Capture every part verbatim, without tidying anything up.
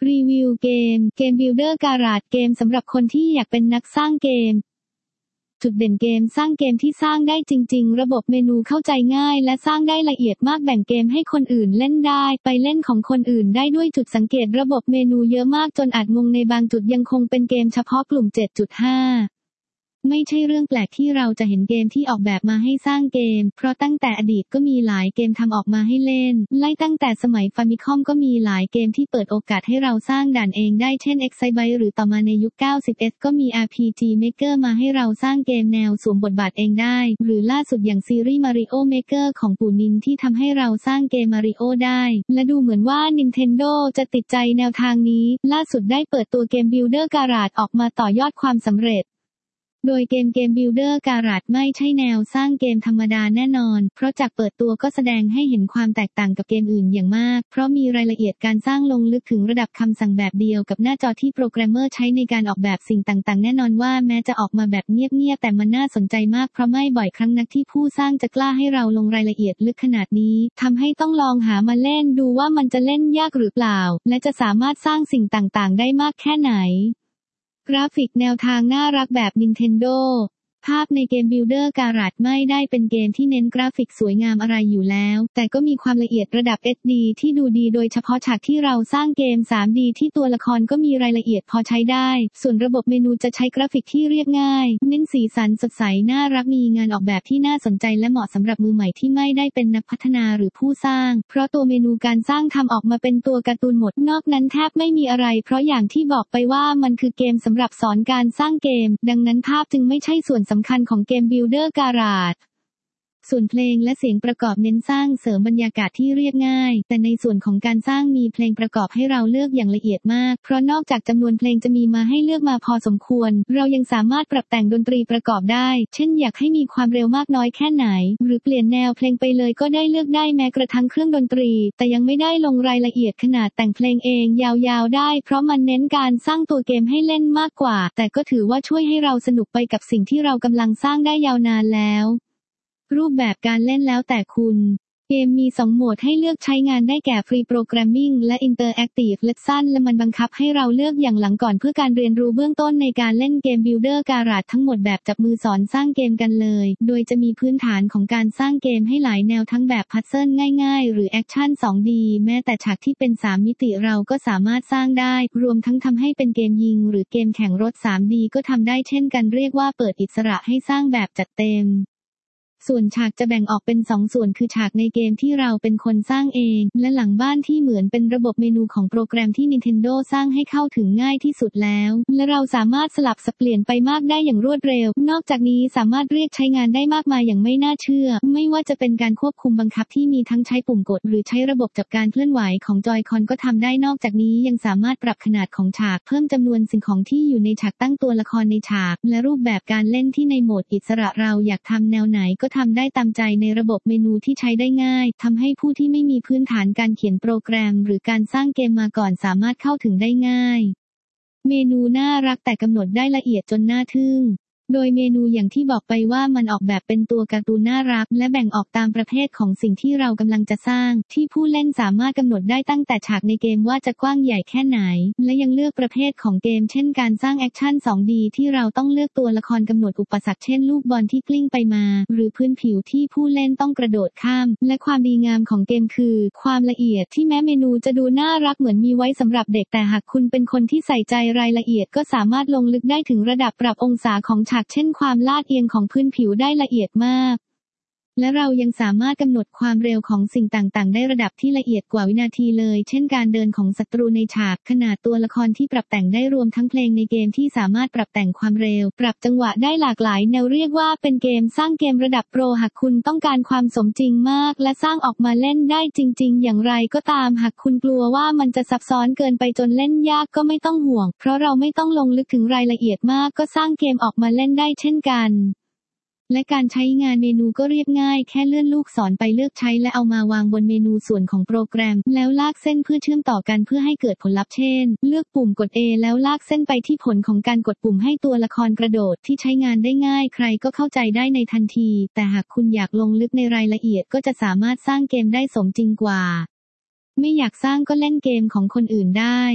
รีวิวเกม Game Builder Garage เกมสำหรับคนที่อยากเป็นนักสร้างเกมจุดเด่นเกมสร้างเกมที่สร้างได้จริงๆระบบเมนูเข้าใจง่ายและสร้างได้ละเอียดมากแบ่งเกมให้คนอื่นเล่นได้ไปเล่นของคนอื่นได้ด้วยจุดสังเกตระบบเมนูเยอะมากจนอาจงงในบางจุดยังคงเป็นเกมเฉพาะกลุ่ม เจ็ดจุดห้าไม่ใช่เรื่องแปลกที่เราจะเห็นเกมที่ออกแบบมาให้สร้างเกมเพราะตั้งแต่อดีตก็มีหลายเกมทำออกมาให้เล่นไล่ตั้งแต่สมัยฟามิคอมก็มีหลายเกมที่เปิดโอกาสให้เราสร้างด่านเองได้เช่น Excitebike หรือต่อมาในยุค เก้าสิบเอส ก็มี อาร์ พี จี Maker มาให้เราสร้างเกมแนวสวมบทบาทเองได้หรือล่าสุดอย่างซีรีส์ Mario Maker ของปู่นินที่ทำให้เราสร้างเกม Mario ได้และดูเหมือนว่า Nintendo จะติดใจแนวทางนี้ล่าสุดได้เปิดตัว Game Builder Garage ออกมาต่อยอดความสำเร็จโดยเกม Game Builder Garage ไม่ใช่แนวสร้างเกมธรรมดาแน่นอนเพราะจากเปิดตัวก็แสดงให้เห็นความแตกต่างกับเกมอื่นอย่างมากเพราะมีรายละเอียดการสร้างลงลึกถึงระดับคำสั่งแบบเดียวกับหน้าจอที่โปรแกรมเมอร์ใช้ในการออกแบบสิ่งต่างๆแน่นอนว่าแม้จะออกมาแบบเงียบๆแต่มันน่าสนใจมากเพราะไม่บ่อยครั้งนักที่ผู้สร้างจะกล้าให้เราลงรายละเอียดลึกขนาดนี้ทำให้ต้องลองหามาเล่นดูว่ามันจะเล่นยากหรือเปล่าและจะสามารถสร้างสิ่งต่างๆได้มากแค่ไหนกราฟิกแนวทางน่ารักแบบ Nintendoภาพในเกม Builder Garage ไม่ได้เป็นเกมที่เน้นกราฟิกสวยงามอะไรอยู่แล้วแต่ก็มีความละเอียดระดับ เอช ดี ที่ดูดีโดยเฉพาะฉากที่เราสร้างเกม ทรี ดี ที่ตัวละครก็มีรายละเอียดพอใช้ได้ส่วนระบบเมนูจะใช้กราฟิกที่เรียบง่ายเน้นสีสันสดใสน่ารักมีงานออกแบบที่น่าสนใจและเหมาะสำหรับมือใหม่ที่ไม่ได้เป็นนักพัฒนาหรือผู้สร้างเพราะตัวเมนูการสร้างทำออกมาเป็นตัวการ์ตูนหมดนอกนั้นแทบไม่มีอะไรเพราะอย่างที่บอกไปว่ามันคือเกมสำหรับสอนการสร้างเกมดังนั้นภาพจึงไม่ใช่ส่วนสำคัญของเกมBuilder Garage ส่วนเพลงและเสียงประกอบเน้นสร้างเสริมบรรยากาศที่เรียบง่ายแต่ในส่วนของการสร้างมีเพลงประกอบให้เราเลือกอย่างละเอียดมากเพราะนอกจากจำนวนเพลงจะมีมาให้เลือกมาพอสมควรเรายังสามารถปรับแต่งดนตรีประกอบได้เช่นอยากให้มีความเร็วมากน้อยแค่ไหนหรือเปลี่ยนแนวเพลงไปเลยก็ได้เลือกได้แม้กระทั่งเครื่องดนตรีแต่ยังไม่ได้ลงรายละเอียดขนาดแต่งเพลงเองยาวๆได้เพราะมันเน้นการสร้างตัวเกมให้เล่นมากกว่าแต่ก็ถือว่าช่วยให้เราสนุกไปกับสิ่งที่เรากำลังสร้างได้ยาวนานแล้วรูปแบบการเล่นแล้วแต่คุณเกมมีสองโหมดให้เลือกใช้งานได้แก่ฟรีโปรแกรมมิ่งและอินเตอร์แอคทีฟเลสซันและมันบังคับให้เราเลือกอย่างหลังก่อนเพื่อการเรียนรู้เบื้องต้นในการเล่นเกม Builder Garage ทั้งหมดแบบจับมือสอนสร้างเกมกันเลยโดยจะมีพื้นฐานของการสร้างเกมให้หลายแนวทั้งแบบพัซเซิลง่ายๆหรือแอคชั่น สอง ดี แม้แต่ฉากที่เป็นสามมิติเราก็สามารถสร้างได้รวมทั้งทำให้เป็นเกมยิงหรือเกมแข่งรถ ทรี ดี ก็ทำได้เช่นกันเรียกว่าเปิดอิสระให้สร้างแบบจัดเต็มส่วนฉากจะแบ่งออกเป็นสองส่วนคือฉากในเกมที่เราเป็นคนสร้างเองและหลังบ้านที่เหมือนเป็นระบบเมนูของโปรแกรมที่ Nintendo สร้างให้เข้าถึงง่ายที่สุดแล้วและเราสามารถสลับสับเปลี่ยนไปมากได้อย่างรวดเร็วนอกจากนี้สามารถเรียกใช้งานได้มากมายอย่างไม่น่าเชื่อไม่ว่าจะเป็นการควบคุมบังคับที่มีทั้งใช้ปุ่มกดหรือใช้ระบบจับการเคลื่อนไหวของจอยคอนก็ทำได้นอกจากนี้ยังสามารถปรับขนาดของฉากเพิ่มจำนวนสิ่งของที่อยู่ในฉากตั้งตัวละครในฉากและรูปแบบการเล่นที่ในโหมดอิสระเราอยากทำแนวไหนก็ทำได้ตามใจในระบบเมนูที่ใช้ได้ง่ายทำให้ผู้ที่ไม่มีพื้นฐานการเขียนโปรแกรมหรือการสร้างเกมมาก่อนสามารถเข้าถึงได้ง่ายเมนูน่ารักแต่กำหนดได้ละเอียดจนน่าทึ่งโดยเมนูอย่างที่บอกไปว่ามันออกแบบเป็นตัวการ์ตูนน่ารักและแบ่งออกตามประเภทของสิ่งที่เรากำลังจะสร้างที่ผู้เล่นสามารถกำหนดได้ตั้งแต่ฉากในเกมว่าจะกว้างใหญ่แค่ไหนและยังเลือกประเภทของเกมเช่นการสร้างแอคชั่น สอง ดี ที่เราต้องเลือกตัวละครกำหนดอุปสรรคเช่นลูกบอลที่กลิ้งไปมาหรือพื้นผิวที่ผู้เล่นต้องกระโดดข้ามและความดีงามของเกมคือความละเอียดที่แม้เมนูจะดูน่ารักเหมือนมีไว้สำหรับเด็กแต่หากคุณเป็นคนที่ใส่ใจรายละเอียดก็สามารถลงลึกได้ถึงระดับปรับองศาของฉากเช่นความลาดเอียงของพื้นผิวได้ละเอียดมากและเรายังสามารถกำหนดความเร็วของสิ่งต่างๆได้ระดับที่ละเอียดกว่าวินาทีเลยเช่นการเดินของศัตรูในฉากขนาดตัวละครที่ปรับแต่งได้รวมทั้งเพลงในเกมที่สามารถปรับแต่งความเร็วปรับจังหวะได้หลากหลายแนวเรียกว่าเป็นเกมสร้างเกมระดับโปรหากคุณต้องการความสมจริงมากและสร้างออกมาเล่นได้จริงๆอย่างไรก็ตามหากคุณกลัวว่ามันจะซับซ้อนเกินไปจนเล่นยากก็ไม่ต้องห่วงเพราะเราไม่ต้องลงลึกถึงรายละเอียดมากก็สร้างเกมออกมาเล่นได้เช่นกันและการใช้งานเมนูก็เรียบง่ายแค่เลื่อนลูกศรไปเลือกใช้และเอามาวางบนเมนูส่วนของโปรแกรมแล้วลากเส้นเพื่อเชื่อมต่อกันเพื่อให้เกิดผลลัพธ์เช่นเลือกปุ่มกด A แล้วลากเส้นไปที่ผลของการกดปุ่มให้ตัวละครกระโดดที่ใช้งานได้ง่ายใครก็เข้าใจได้ในทันทีแต่หากคุณอยากลงลึกในรายละเอียดก็จะสามารถสร้างเกมได้สมจริงกว่าไม่อยากสร้างก็เล่นเกมของคนอื่นได้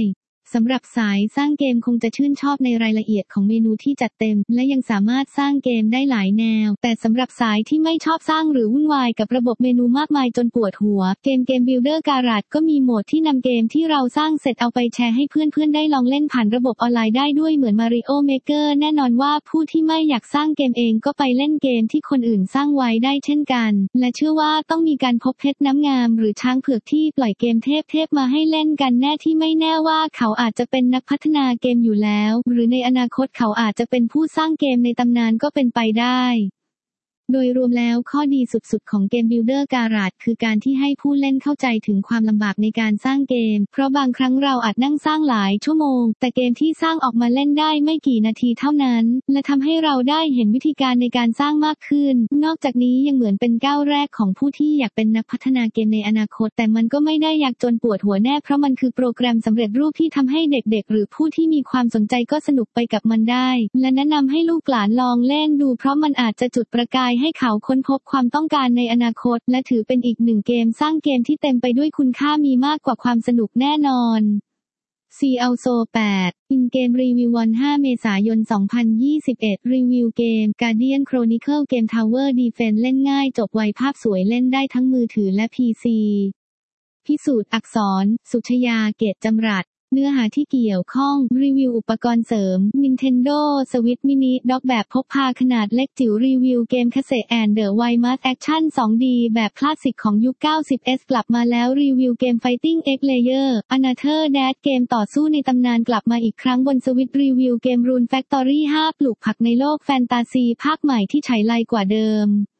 สำหรับสายสร้างเกมคงจะชื่นชอบในรายละเอียดของเมนูที่จัดเต็มและยังสามารถสร้างเกมได้หลายแนวแต่สำหรับสายที่ไม่ชอบสร้างหรือวุ่นวายกับระบบเมนูมากมายจนปวดหัวเกมเกม Builder Garage ก็มีโหมดที่นำเกมที่เราสร้างเสร็จเอาไปแชร์ให้เพื่อนๆได้ลองเล่นผ่านระบบออนไลน์ได้ด้วยเหมือน Mario Maker แน่นอนว่าผู้ที่ไม่อยากสร้างเกมเองก็ไปเล่นเกมที่คนอื่นสร้างไว้ได้เช่นกันและเชื่อว่าต้องมีการพบเพชรน้ำงามหรือช้างเผือกที่ปล่อยเกมเทพๆมาให้เล่นกันแน่ที่ไม่แน่ว่าเขาอาจจะเป็นนักพัฒนาเกมอยู่แล้วหรือในอนาคตเขาอาจจะเป็นผู้สร้างเกมในตำนานก็เป็นไปได้โดยรวมแล้วข้อดีสุดๆของเกม Builder Garage คือการที่ให้ผู้เล่นเข้าใจถึงความลำบากในการสร้างเกมเพราะบางครั้งเราอาจนั่งสร้างหลายชั่วโมงแต่เกมที่สร้างออกมาเล่นได้ไม่กี่นาทีเท่านั้นและทำให้เราได้เห็นวิธีการในการสร้างมากขึ้นนอกจากนี้ยังเหมือนเป็นก้าวแรกของผู้ที่อยากเป็นนักพัฒนาเกมในอนาคตแต่มันก็ไม่ได้ยากจนปวดหัวแน่เพราะมันคือโปรแกรมสำเร็จรูปที่ทำให้เด็กๆหรือผู้ที่มีความสนใจก็สนุกไปกับมันได้และแนะนำให้ลูกหลานลองเล่นดูเพราะมันอาจจะจุดประกายให้เขาค้นพบความต้องการในอนาคตและถือเป็นอีกหนึ่งเกมสร้างเกมที่เต็มไปด้วยคุณค่ามีมากกว่าความสนุกแน่นอน ซี แอล โซ แปด In-Game Review วัน ห้า เมษายน สองพันยี่สิบเอ็ด รีวิวเกม Guardian Chronicle เกม Tower Defense เล่นง่ายจบไวภาพสวยเล่นได้ทั้งมือถือและ พี ซี พิสูจน์อักษร สุชยา เกตจำรัดเนื้อหาที่เกี่ยวข้องรีวิวอุปกรณ์เสริม Nintendo Switch Mini Dock แบบพกพาขนาดเล็กจิ๋วรีวิวเกม Case and the Wild Action ทู ดี แบบคลาสสิกของยุค เก้าสิบ เอส กลับมาแล้วรีวิวเกม Fighting X Layer Another Death เกมต่อสู้ในตำนานกลับมาอีกครั้งบนสวิตช์รีวิวเกม Rune Factory ห้า ปลูกผักในโลกแฟนตาซีภาคใหม่ที่ฉายไลกว่าเดิม